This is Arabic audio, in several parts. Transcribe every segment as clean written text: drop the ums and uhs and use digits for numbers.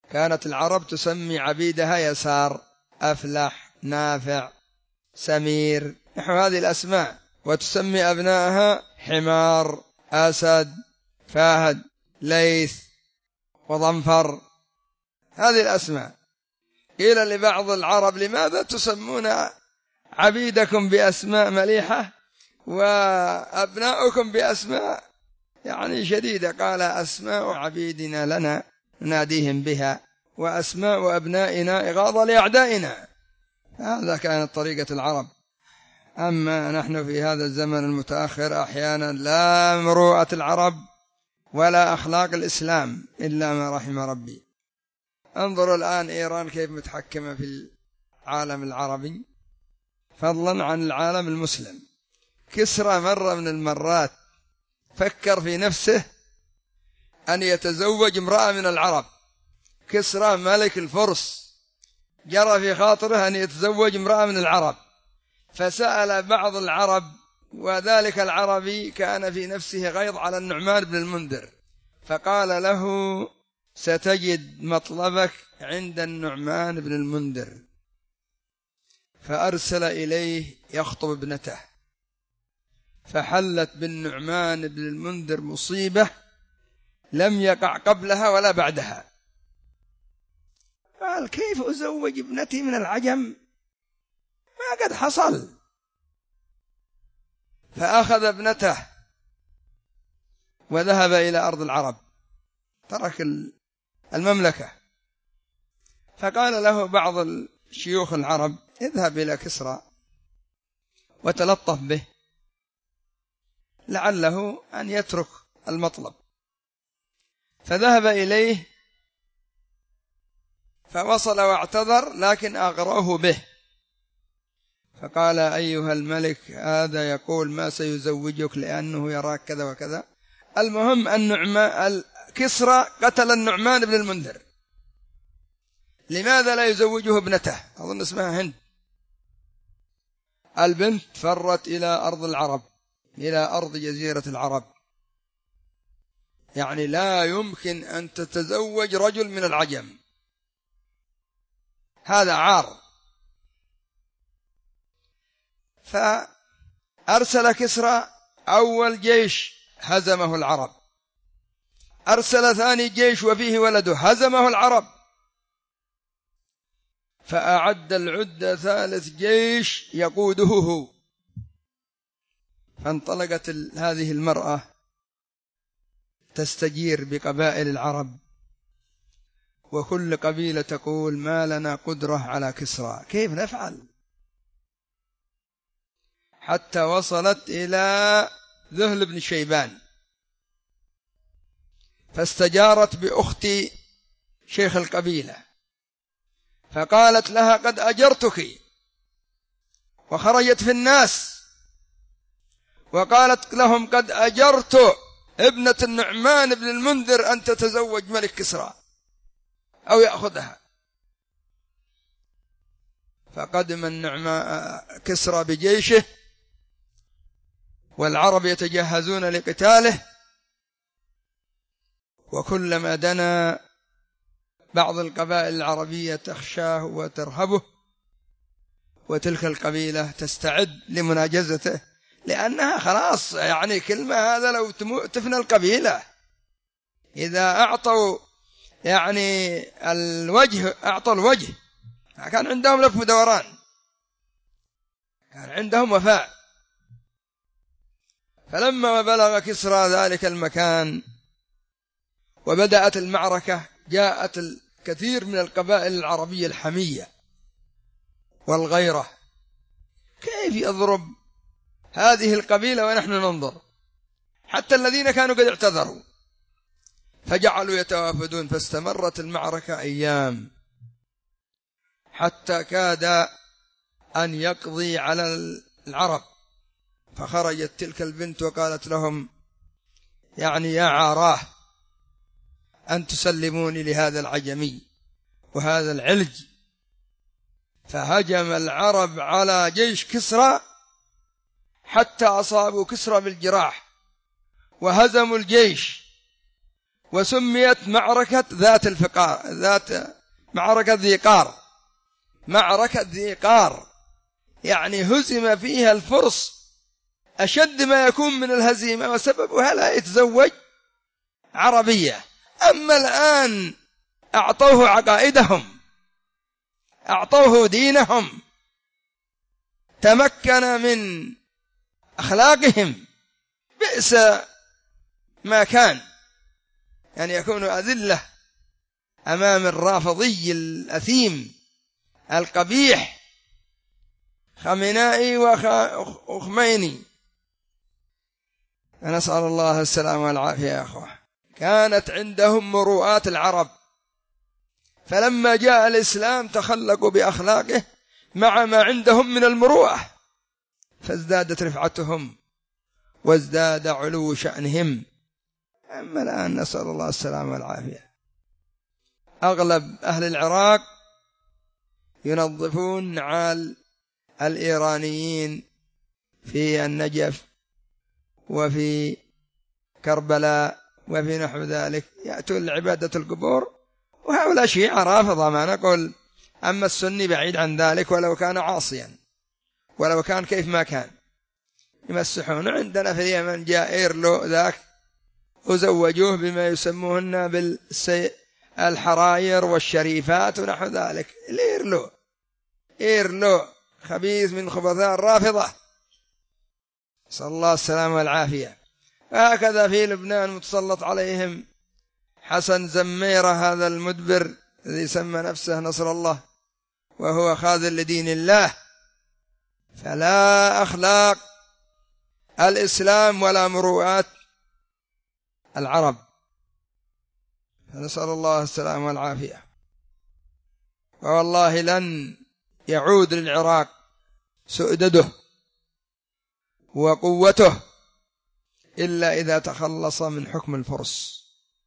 كانت العرب تسمي عبيدها يسار، أفلح، نافع، سمير، نحو هذه الأسماء، وتسمي أبنائها حمار، أسد، فهد، ليث، وظنفر، هذه الأسماء. قيل لبعض العرب: لماذا تسمون عبيدكم بأسماء مليحة وأبناؤكم بأسماء يعني شديدة؟ قال: أسماء عبيدنا لنا نناديهم بها، وأسماء أبنائنا إغاظة لأعدائنا. هذا كانت طريقة العرب. أما نحن في هذا الزمن المتأخر أحيانا لا مروءة العرب ولا أخلاق الإسلام إلا ما رحم ربي. انظروا الآن إيران كيف متحكمة في العالم العربي، فضلا عن العالم المسلم. كسرى مرة من المرات فكر في نفسه أن يتزوج امرأة من العرب. كسرى ملك الفرس جرى في خاطره أن يتزوج امرأة من العرب، فسأل بعض العرب، وذلك العربي كان في نفسه غيظ على النعمان بن المنذر، فقال له: ستجد مطلبك عند النعمان بن المنذر. فأرسل إليه يخطب ابنته، فحلت بالنعمان بن المنذر مصيبة لم يقع قبلها ولا بعدها. قال: كيف أزوج ابنتي من العجم؟ ما قد حصل. فأخذ ابنته وذهب إلى أرض العرب، ترك المملكة. فقال له بعض الشيوخ العرب: اذهب إلى كسرى وتلطف به لعله أن يترك المطلب. فذهب إليه فوصل واعتذر، لكن أغروه به، فقال: أيها الملك، هذا يقول ما سيزوجك لأنه يراك كذا وكذا. المهم أن كسرى قتل النعمان بن المنذر. لماذا لا يزوجه ابنته؟ أظن اسمها هند. البنت فرت إلى أرض العرب، إلى أرض جزيرة العرب، يعني لا يمكن أن تتزوج رجل من العجم، هذا عار. فأرسل كسرى أول جيش هزمه العرب، أرسل ثاني جيش وفيه ولده هزمه العرب، فأعد العدة ثالث جيش يقوده هو. فانطلقت هذه المرأة تستجير بقبائل العرب، وكل قبيلة تقول: ما لنا قدرة على كسرى، كيف نفعل؟ حتى وصلت إلى ذهل بن شيبان، فاستجارت بأخت شيخ القبيلة، فقالت لها: قد أجرتك. وخرجت في الناس وقالت لهم: قد أجرت ابنة النعمان بن المنذر أن تتزوج ملك كسرى أو يأخذها. فقدم كسرى بجيشه والعرب يتجهزون لقتاله، وكلما دنا بعض القبائل العربية تخشاه وترهبه، وتلك القبيلة تستعد لمناجزته، لأنها خلاص يعني كلمة هذا لو تفنى القبيلة. إذا أعطوا يعني الوجه أعطوا الوجه، كان عندهم لف ودوران، كان عندهم وفاء. فلما بلغ كسرى ذلك المكان وبدأت المعركة، جاءت الكثير من القبائل العربية الحمية والغيرة: كيف يضرب هذه القبيلة ونحن ننظر؟ حتى الذين كانوا قد اعتذروا، فجعلوا يتوافدون. فاستمرت المعركة أيام حتى كاد أن يقضي على العرب. فخرجت تلك البنت وقالت لهم: يعني يا عاراه أن تسلموني لهذا العجمي وهذا العلج. فهجم العرب على جيش كسرى حتى أصابوا كسرى بالجراح وهزموا الجيش، وسميت معركة ذات الفقار، معركة ذي قار. معركة ذي قار يعني هزم فيها الفرس أشد ما يكون من الهزيمة، وسببها لا يتزوج عربية. أما الآن أعطوه عقائدهم، أعطوه دينهم، تمكن من أخلاقهم. بئس ما كان أن يكونوا أذلة أمام الرافضي الأثيم القبيح خامنائي وخميني. فنسأل الله السلامة والعافية يا أخوة. كانت عندهم مروءات العرب، فلما جاء الإسلام تخلقوا بأخلاقه مع ما عندهم من المروءة، فازدادت رفعتهم وازداد علو شأنهم. أما الآن نسأل الله السلامة والعافية. أغلب أهل العراق ينظفون نعال الإيرانيين في النجف وفي كربلاء وفي نحو ذلك، يأتون لعبادة القبور، وهؤلاء شيعة رافضة ما نقول. أما السني بعيد عن ذلك، ولو كان عاصيا ولو كان كيف ما كان يمسحون. عندنا في اليمن جاء إيرلو ذاك وزوجوه بما يسموهن بالحراير والشريفات ونحو ذلك. إيرلو خبيث من خبثاء الرافضة، صلى الله السلامة والعافية. هكذا في لبنان متسلط عليهم حسن زميرة، هذا المدبر الذي سمى نفسه نصر الله وهو خاذل لدين الله. فلا أخلاق الإسلام ولا مروءات العرب، فنسأل الله السلامة والعافية. والله لن يعود للعراق سؤدده وقوته إلا إذا تخلص من حكم الفرس،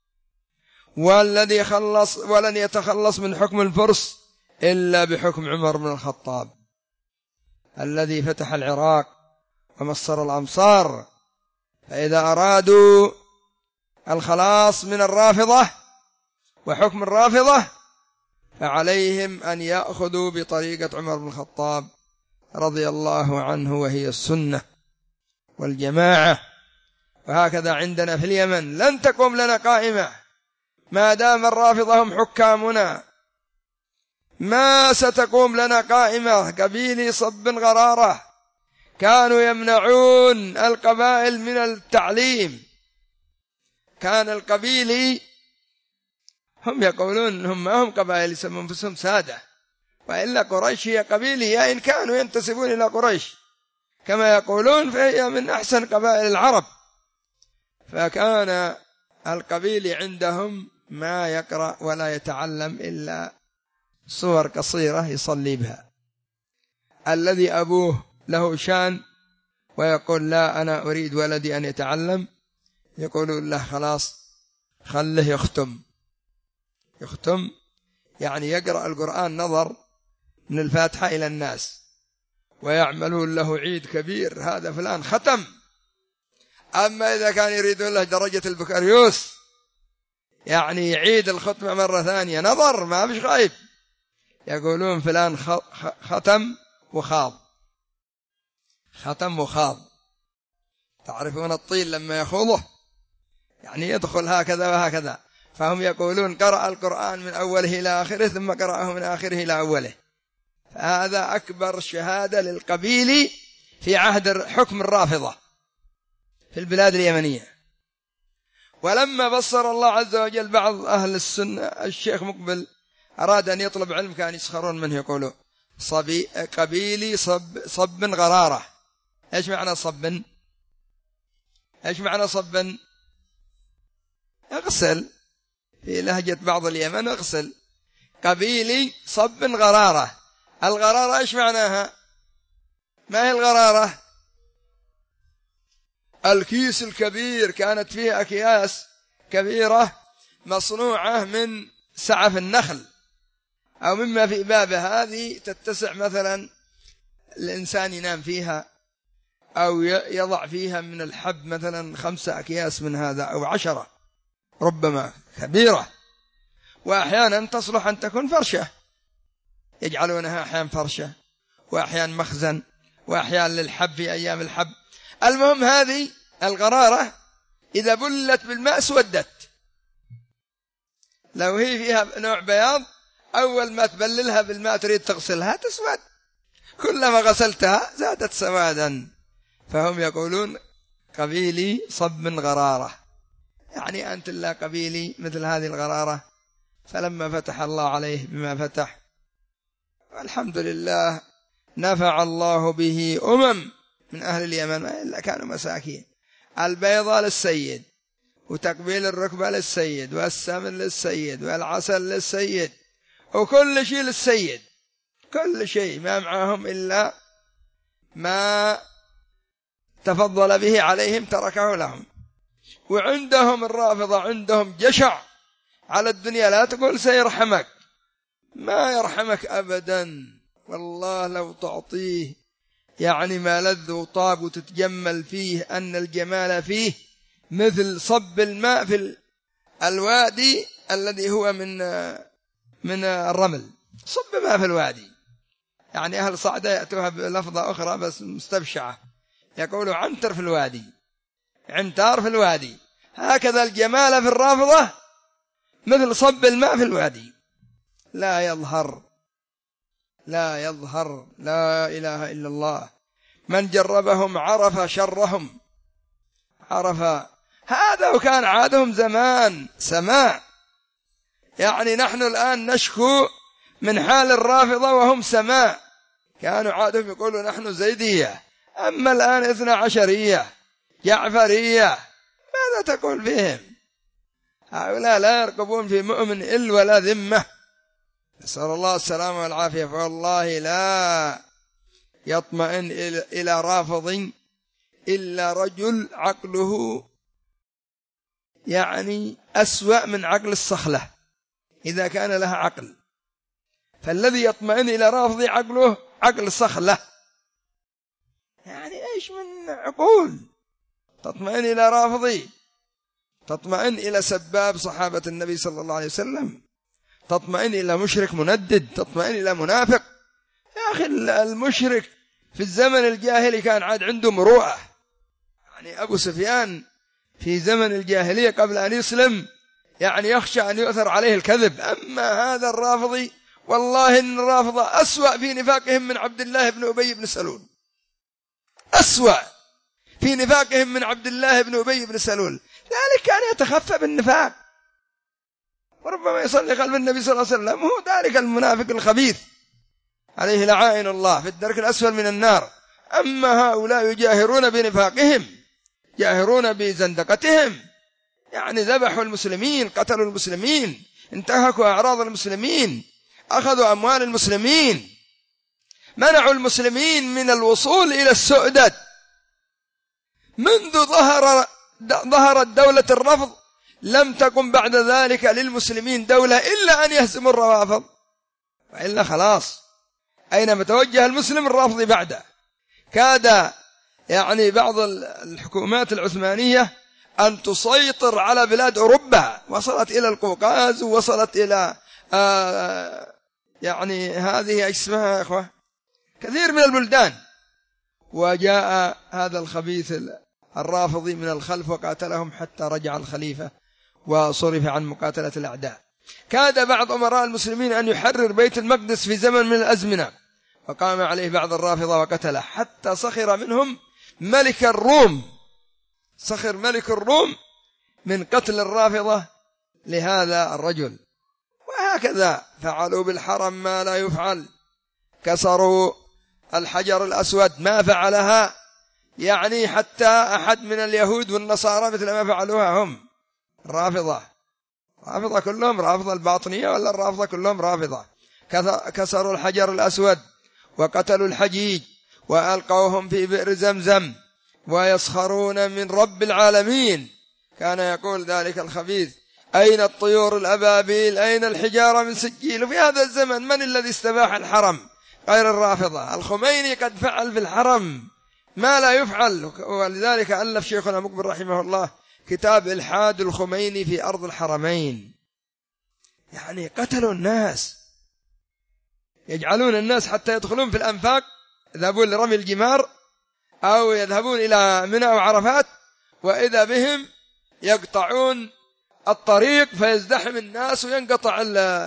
ولن يتخلص من حكم الفرس إلا بحكم عمر بن الخطاب الذي فتح العراق ومصر الأمصار. فإذا أرادوا الخلاص من الرافضة وحكم الرافضة فعليهم أن يأخذوا بطريقة عمر بن الخطاب رضي الله عنه، وهي السنة والجماعة. وهكذا عندنا في اليمن لن تقوم لنا قائمة ما دام الرافضة هم حكامنا، ما ستقوم لنا قائمة. قبيلي صب غرارة كانوا يمنعون القبائل من التعليم. كان القبيلي هم يقولون هم ما هم قبائل، يسمون أنفسهم سادة، وإلا قريش هي قبيلية إن كانوا ينتسبون إلى قريش كما يقولون، فهي من أحسن قبائل العرب. فكان القبيل عندهم ما يقرأ ولا يتعلم إلا صور قصيرة يصلي بها. الذي أبوه له شان ويقول لا أنا أريد ولدي أن يتعلم، يقولون له خلاص خله يختم يعني يقرأ القرآن نظر من الفاتحة إلى الناس، ويعملون له عيد كبير، هذا فلان ختم. أما إذا كان يريدون له درجة البكالوريوس يعني يعيد الختمة مرة ثانية نظر ما فيش غايب، يقولون فلان ختم وخاض. تعرفون الطين لما يخوضه يعني يدخل هكذا وهكذا، فهم يقولون قرأ القرآن من أوله إلى آخره ثم قرأه من آخره إلى أوله. فهذا أكبر شهادة للقبيل في عهد حكم الرافضة في البلاد اليمنية. ولما بصر الله عز وجل بعض أهل السنة، الشيخ مقبل أراد أن يطلب علم كان يسخرون منه، يقولوا قبيلي صب غرارة. إيش معنى صب؟ اغسل، في لهجة بعض اليمن اغسل. قبيلي صب غرارة. الغرارة إيش معناها؟ ما هي الغرارة؟ الكيس الكبير، كانت فيه أكياس كبيرة مصنوعة من سعف النخل أو مما في بابه، هذه تتسع مثلا الإنسان ينام فيها أو يضع فيها من الحب مثلا 5 أكياس من هذا أو 10، ربما كبيرة، وأحيانا تصلح أن تكون فرشة، يجعلونها أحيانا فرشة وأحيانا مخزن وأحيانا للحب في أيام الحب. المهم هذه الغرارة إذا بلت بالماء سودت، لو هي فيها نوع بياض أول ما تبللها بالماء تريد تغسلها تسود، كلما غسلتها زادت سوادا. فهم يقولون قبيلي صب من غرارة، يعني أنت لا قبيلي مثل هذه الغرارة. فلما فتح الله عليه بما فتح والحمد لله نفع الله به من أهل اليمن إلا كانوا مساكين. البيضة للسيد، وتقبيل الركبة للسيد، والسمن للسيد، والعسل للسيد، وكل شيء للسيد، كل شيء ما معهم إلا ما تفضل به عليهم تركه لهم. وعندهم الرافضة عندهم جشع على الدنيا، لا تقول سيرحمك، ما يرحمك أبدا. والله لو تعطيه يعني ما لذ وطاب وتتجمل فيه، أن الجمال فيه مثل صب الماء في الوادي الذي هو من الرمل، صب ماء في الوادي. يعني أهل صعدة يأتوها بلفظة أخرى بس مستبشعة، يقولوا عنتر في الوادي، عنتار في الوادي. هكذا الجمال في الرافضة مثل صب الماء في الوادي، لا يظهر لا يظهر. لا إله إلا الله. من جربهم عرف شرهم، عرف هذا. وكان عادهم زمان سماع، يعني نحن الآن نشكو من حال الرافضة وهم سماع. كانوا عادهم يقولوا نحن زيدية، أما الآن 12 جعفرية، ماذا تقول فيهم؟ هؤلاء لا يرقبون في مؤمن إل ولا ذمة، نسأل الله السلامة والعافية. فوالله لا يطمئن إلى رافض إلا رجل عقله يعني أسوأ من عقل الصخلة إذا كان لها عقل. فالذي يطمئن إلى رافض عقله عقل صخلة، يعني إيش من عقول تطمئن إلى رافضي؟ تطمئن إلى سباب صحابة النبي صلى الله عليه وسلم، تطمئن إلى مشرك مندد، تطمئن إلى منافق. يا أخي المشرك في الزمن الجاهلي كان عاد عنده مروءة، يعني أبو سفيان في زمن الجاهلية قبل أن يسلم يعني يخشى أن يؤثر عليه الكذب. أما هذا الرافضي والله إن الرافضة أسوأ في نفاقهم من عبد الله بن أبي بن سلول، أسوأ في نفاقهم من عبد الله بن أبي بن سلول. ذلك كان يتخفى بالنفاق، وربما يصلي خلف النبي صلى الله عليه وسلم، هو ذلك المنافق الخبيث عليه لعائن الله في الدرك الأسفل من النار. أما هؤلاء يجاهرون بنفاقهم، يجاهرون بزندقتهم، يعني ذبحوا المسلمين، قتلوا المسلمين، انتهكوا أعراض المسلمين، أخذوا أموال المسلمين، منعوا المسلمين من الوصول إلى السؤدد. منذ ظهرت دولة الرفض لم تكن بعد ذلك للمسلمين دولة إلا أن يهزموا الروافض، وإلا خلاص أينما توجه المسلم الرافضي بعده. كاد يعني بعض الحكومات العثمانية أن تسيطر على بلاد أوروبا، وصلت إلى القوقاز، ووصلت إلى يعني هذه اسمها يا إخوة كثير من البلدان. وجاء هذا الخبيث الرافضي من الخلف وقاتلهم حتى رجع الخليفة وصرف عن مقاتلة الأعداء. كاد بعض أمراء المسلمين أن يحرر بيت المقدس في زمن من الأزمنة، وقام عليه بعض الرافضة وقتله، حتى سخر منهم ملك الروم، سخر ملك الروم من قتل الرافضة لهذا الرجل. وهكذا فعلوا بالحرم ما لا يفعل، كسروا الحجر الأسود ما فعلها يعني حتى أحد من اليهود والنصارى مثل ما فعلوها هم الرافضة. رافضة كلهم رافضة الباطنية، ولا الرافضة كلهم رافضة. كسروا الحجر الأسود وقتلوا الحجيج وألقوهم في بئر زمزم، ويسخرون من رب العالمين. كان يقول ذلك الخبيث: أين الطيور الأبابيل، أين الحجارة من سجيل؟ وفي هذا الزمن من الذي استباح الحرم غير الرافضة؟ الخميني قد فعل في الحرم ما لا يفعل. ولذلك ألف شيخنا مقبل رحمه الله كتاب إلحاد الخميني في أرض الحرمين، يعني قتلوا الناس، يجعلون الناس حتى يدخلون في الأنفاق، يذهبون لرمي الجمار أو يذهبون إلى منى وعرفات، وإذا بهم يقطعون الطريق فيزدحم الناس وينقطع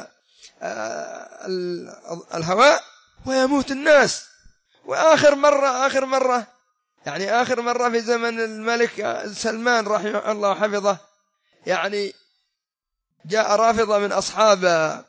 الهواء ويموت الناس. وآخر مرة يعني آخر مرة في زمن الملك سلمان رحمه الله وحفظه، يعني جاء رافضة من أصحاب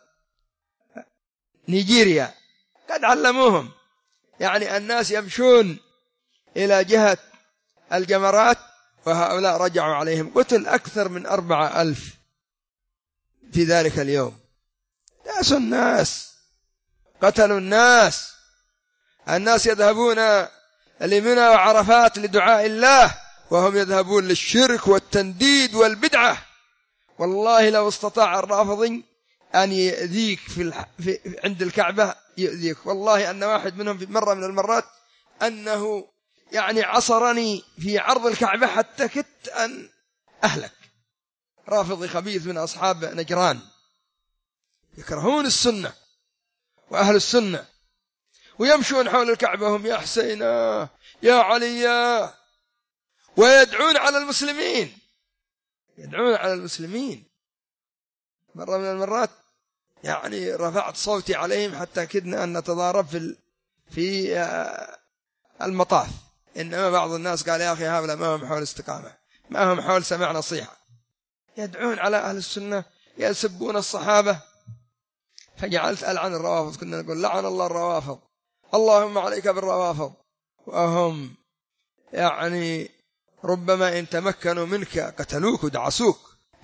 نيجيريا قد علموهم، يعني الناس يمشون إلى جهة الجمرات وهؤلاء رجعوا عليهم، قتل أكثر من 4000 في ذلك اليوم. داسوا الناس، قتلوا الناس يذهبون لمنى وعرفات لدعاء الله وهم يذهبون للشرك والتنديد والبدعة. والله لو استطاع الرافضي أن يؤذيك عند الكعبة يؤذيك. والله أن واحد منهم في مرة من المرات أنه يعني عصرني في عرض الكعبة حتى كدت أن أهلك. رافضي خبيث من أصحاب نجران يكرهون السنة وأهل السنة، ويمشون حول الكعبة هم يا حسين يا علي، ويدعون على المسلمين، يدعون على المسلمين. مرة من المرات يعني رفعت صوتي عليهم حتى كدنا أن نتضارب في المطاف، إنما بعض الناس قال يا أخي هؤلاء ما هم حول استقامة، ما هم حول سماع نصيحة، يدعون على أهل السنة، يسبون الصحابة. فجعلت ألعن الروافض، كنا نقول لعن الله الروافض، اللهم عليك بالروافض، وهم يعني ربما إن تمكنوا منك قتلوك ودعسوك،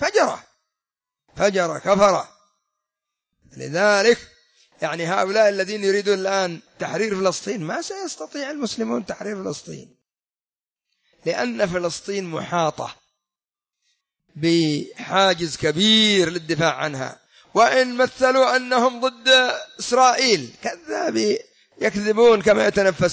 فجر كفر. لذلك يعني هؤلاء الذين يريدون الآن تحرير فلسطين ما سيستطيع المسلمون تحرير فلسطين، لأن فلسطين محاطة بحاجز كبير للدفاع عنها. وإن مثلوا أنهم ضد إسرائيل كذابين، يكذبون كما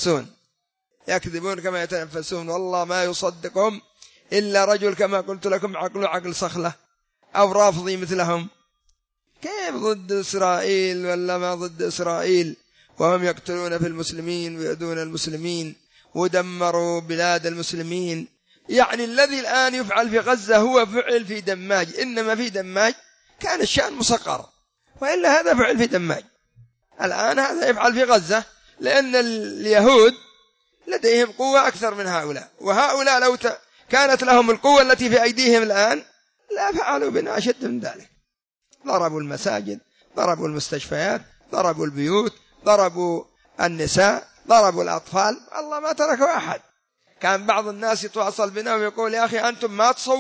يتنفسون، والله ما يصدقهم إلا رجل كما قلت لكم عقل صخلة أو رافضي مثلهم. كيف ضد إسرائيل ولا ما ضد إسرائيل وهم يقتلون في المسلمين ويؤذون المسلمين ودمروا بلاد المسلمين؟ يعني الذي الآن يفعل في غزة هو فعل في دماج، إنما في دماج كان الشأن مسقر، وإلا هذا فعل في دماج. الآن هذا يفعل في غزة لأن اليهود لديهم قوة أكثر من هؤلاء، وهؤلاء لو كانت لهم القوة التي في أيديهم الآن لا فعلوا بنا أشد من ذلك. ضربوا المساجد، ضربوا المستشفيات، ضربوا البيوت، ضربوا النساء، ضربوا الأطفال، الله ما تركوا أحد. كان بعض الناس يتواصل بنا ويقول يا أخي أنتم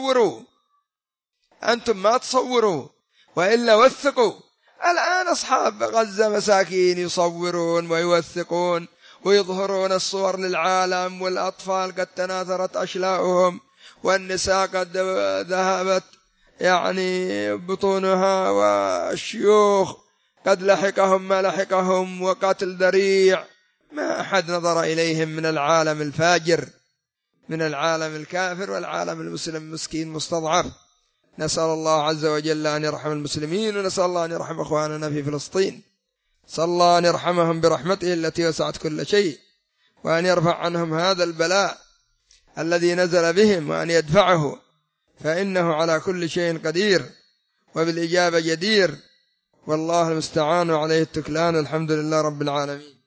ما تصوروا وإلا وثقوا. الآن أصحاب غزة مساكين يصورون ويوثقون ويظهرون الصور للعالم، والأطفال قد تناثرت أشلاؤهم، والنساء قد ذهبت يعني بطونها، والشيوخ قد لحقهم ما لحقهم، وقتل ذريع ما أحد نظر إليهم من العالم الفاجر، من العالم الكافر، والعالم المسلم مسكين مستضعف. نسأل الله عز وجل أن يرحم المسلمين، ونسأل الله أن يرحم أخواننا في فلسطين، صلى الله أن يرحمهم برحمته التي وسعت كل شيء، وأن يرفع عنهم هذا البلاء الذي نزل بهم، وأن يدفعه، فإنه على كل شيء قدير وبالإجابة جدير، والله المستعان عليه التكلان. الحمد لله رب العالمين.